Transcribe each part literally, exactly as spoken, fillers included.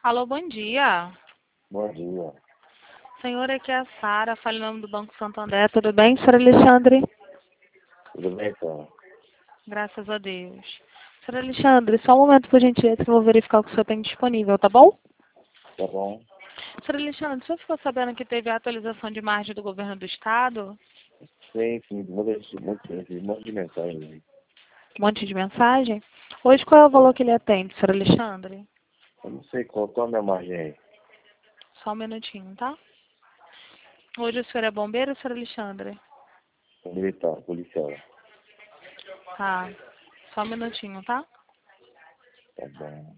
Alô, bom dia. Bom dia. Senhor, aqui é a Sara, fala em nome do Banco Santander. Tudo bem, senhor Alexandre? Tudo bem, cara? Graças a Deus. Senhor Alexandre, só um momento, por gentileza, que eu vou verificar o que o senhor tem disponível, tá bom? Tá bom? Senhor Alexandre, o senhor ficou sabendo que teve a atualização de margem do governo do estado? Sim, sim, muita, muita, um monte de mensagem aí. Um monte de mensagem? Hoje, qual é o valor que ele atende, senhor Alexandre? Eu não sei qual, qual a minha margem aí. Só um minutinho, tá? Hoje o senhor é bombeiro, senhor Alexandre? Militar, policial. Tá. Só um minutinho, tá? Tá bom.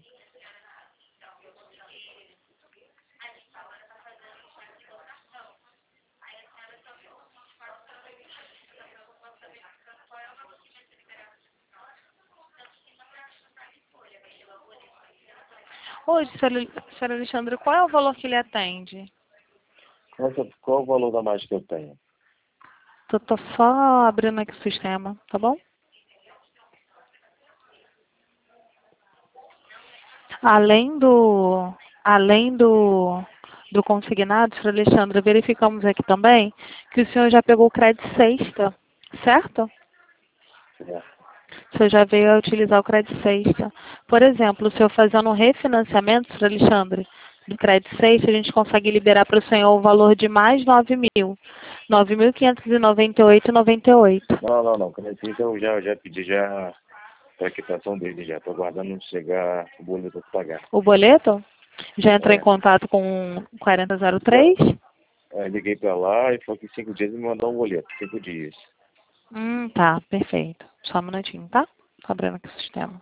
Hoje, senhor Ale- senhor Alexandre, qual é o valor que ele atende? Qual, que- qual o valor da margem que eu tenho? Tô, tô só abrindo aqui o sistema, tá bom? Além do, além do, do consignado, senhor Alexandre, verificamos aqui também que o senhor já pegou o crédito sexta, certo? É. O senhor já veio a utilizar o crédito sexta. Por exemplo, o senhor fazendo um refinanciamento, senhor Alexandre, do crédito sexta, a gente consegue liberar para o senhor o valor de mais nove mil. nove mil quinhentos e noventa e oito reais e noventa e oito centavos. Não, não, não. Crédito eu já, já pedi já a quitação dele já. Tô aguardando chegar o boleto pra pagar. O boleto? Já entrou em É. contato com o quarenta zero Já, três? é, liguei pra lá e falou que em cinco dias ele me mandou um boleto. Cinco dias. Hum, tá, perfeito. Só um minutinho, tá? Tô abrindo aqui o sistema.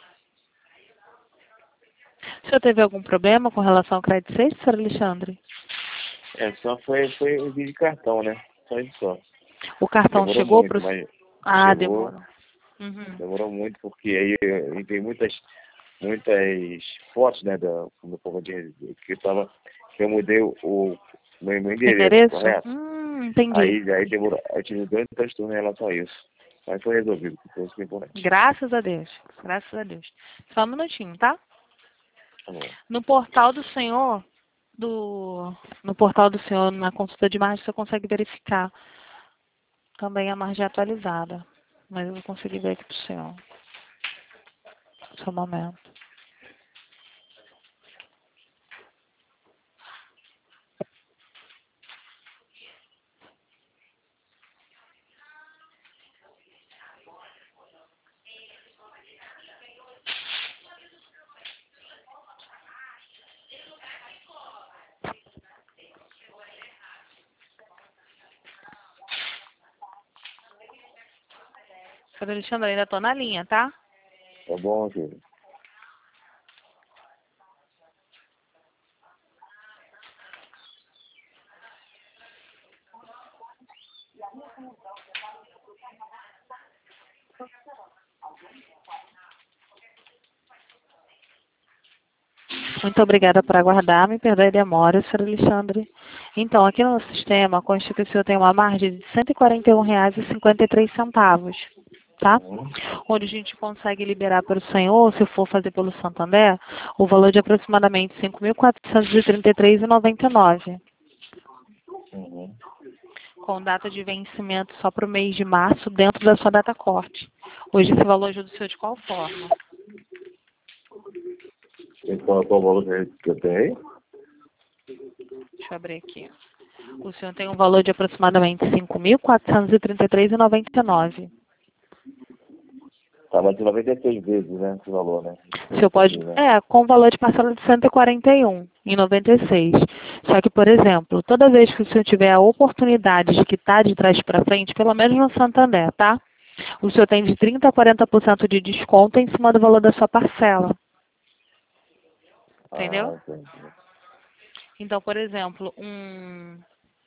O senhor teve algum problema com relação ao crédito seis, senhor Alexandre? É, só foi, foi envio de cartão, né? Só isso só. O cartão Demorou chegou pro... muito, mas Ah, chegou. demorou. Uhum. Demorou muito, porque aí eu enviei muitas, muitas fotos, né, do meu povo de que eu tava, que eu mudei o, o meu, meu O endereço, endereço? correto? Hum, entendi. Aí, aí demorou, aí tive dois transtornos em relação a isso. Mas foi resolvido, que foi isso que é importante. Graças a Deus. Graças a Deus. Só um minutinho, tá? Tá bom. No portal do senhor, do... no portal do senhor, na consulta de margem, você consegue verificar também a margem atualizada. Mas eu vou conseguir ver aqui pro senhor. Só um momento. Senhor Alexandre, ainda tô na linha, tá? Tá bom, filho. Muito obrigada por aguardar. Me perdoe a demora, senhor Alexandre. Então, aqui no sistema, consta que o senhor tem uma margem de cento e quarenta e um reais e cinquenta e três centavos, tá? Uhum. Onde a gente consegue liberar para o senhor, se for fazer pelo Santander, o valor de aproximadamente cinco mil quatrocentos e trinta e três reais e noventa e nove centavos, Uhum. com data de vencimento só para o mês de março, dentro da sua data corte. Hoje esse valor ajuda o senhor de qual forma? E qual, qual o valor que eu tenho aí? Deixa eu abrir aqui. O senhor tem um valor de aproximadamente cinco mil quatrocentos e trinta e três reais e noventa e nove centavos. Tá, mas de noventa e seis vezes, né, esse valor, né? O senhor pode, Né? é, com valor de parcela de cento e quarenta e um e noventa e seis. Só que, por exemplo, toda vez que o senhor tiver a oportunidade de quitar de trás para frente, pelo menos no Santander, tá? O senhor tem de trinta a quarenta por cento de desconto em cima do valor da sua parcela. Entendeu? Ah, entendi. Então, por exemplo, um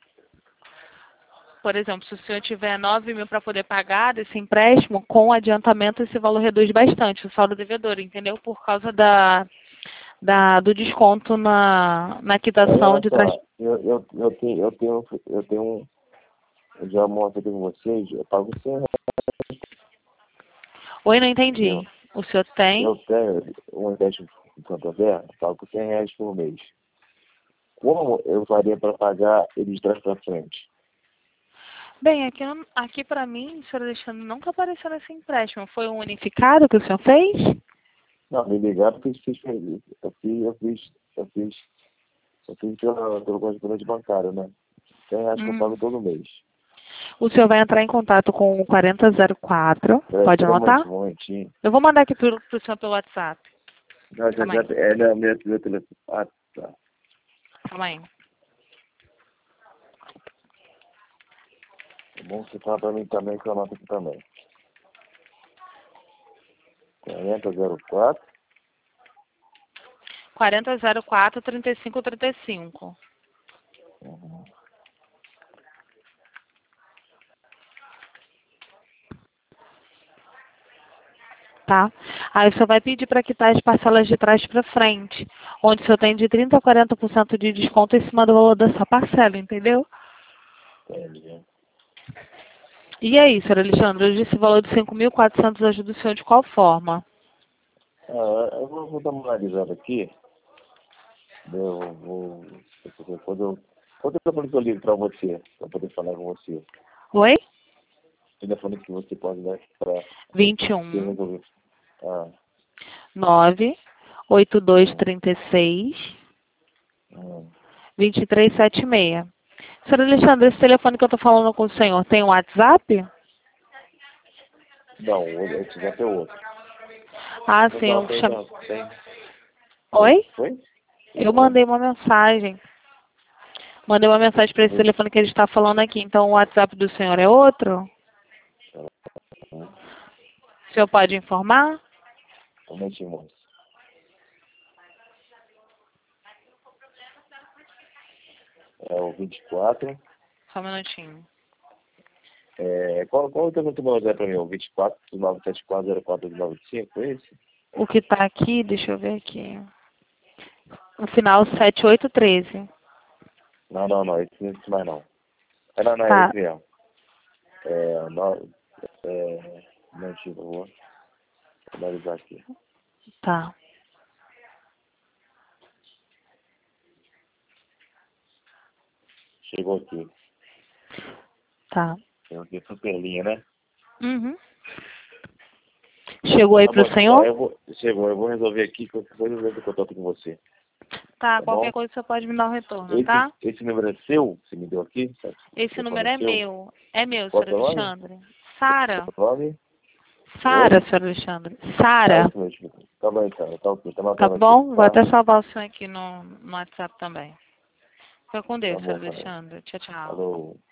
Por exemplo, se o senhor tiver nove mil para poder pagar desse empréstimo, com adiantamento esse valor reduz bastante o saldo devedor, entendeu? Por causa da, da, do desconto na, na Aí, quitação olha de trás. só, eu, eu, eu tenho, eu tenho, eu tenho um, eu já mostro aqui com vocês, eu pago cem reais, Oi, não entendi. entendeu? O senhor tem? Eu tenho um empréstimo, em Santander, pago cem reais por mês. Como eu faria para pagar eles de trás para frente? Bem, aqui, não- aqui para mim, senhor Alexandre, nunca apareceu nesse empréstimo. Foi um unificado que o senhor fez? Não, me ligaram porque eu fiz, eu fiz, eu fiz, eu fiz, eu fiz pela, pelo correspondente bancário, né? cem reais que eu Hum. pago todo mês. O senhor vai entrar em contato com o quarenta zero quatro. Peraí, Pode peraí um anotar? momentinho, um momentinho. Eu vou mandar aqui para o senhor pelo WhatsApp. Já, já, Calma já, aí. é, não, meu, meu telefone. Ah, tá. Calma aí. É bom você falar para mim também, que eu anoto aqui também. quarenta zero quatro. quarenta zero quatro, trinta e cinco trinta e cinco. Uhum. Tá? Aí o senhor vai pedir para quitar as parcelas de trás para frente, onde o senhor tem de trinta a quarenta por cento de desconto em cima do valor da sua parcela, entendeu? Entendi. E aí, senhor Alexandre, hoje esse valor de cinco mil e quatrocentos ajuda o senhor de qual forma? Ah, eu vou, vou dar uma analisada aqui. Eu vou. Quando eu. Quanto telefone que eu ligo para você, para poder falar com você? Oi? Telefone que você pode dar para vinte e eu um, resolver. Ah, nove, oito dois três seis, hum. dois três sete seis. Senhor Alexandre, esse telefone que eu estou falando com o senhor tem um WhatsApp? Não, o WhatsApp é outro. Ah, Não, sim, não, eu tem, cham... não, tem. Oi? Foi? Eu Oi? mandei uma mensagem. Mandei uma mensagem para esse Oi? telefone que ele está falando aqui. Então o WhatsApp do senhor é outro? O senhor pode informar? Um momentinho, moço. É o vinte e quatro. Só um minutinho. É, qual, qual o teu número é para mim? O vinte e quatro, nove sete quatro, zero quatro nove cinco, é esse? O que está aqui, deixa eu ver aqui. O final sete oito um três. Não, não, não, esse não existe mais não. É, não, não, é Tá, esse mesmo. É, não, é, um momentinho, por favor. Vou analisar aqui. tá, Chegou aqui. tá. Chegou aqui, superlinha, né? Uhum. Chegou aí Tá bom, pro então tá. senhor? Eu vou, chegou, eu vou resolver aqui, qualquer coisa eu entro em contato com você. Tá, Tá bom? qualquer coisa você pode me dar um retorno, Esse, tá? esse número é seu? Você me deu aqui? Esse Esse telefone número é é seu? meu. É meu, Qual é o senhor teu nome? Alexandre. Sara. Qual é o nome? Sara, Oi? senhor Alexandre. Ah, Sara. isso mesmo. Tá bom, então. Tá ok. Tá Tá matando aqui, bom? Vou tá? até salvar o senhor aqui no, no WhatsApp também. Fica com Tá Deus, senhor bom, cara. Alexandre. Tchau, tchau. Falou.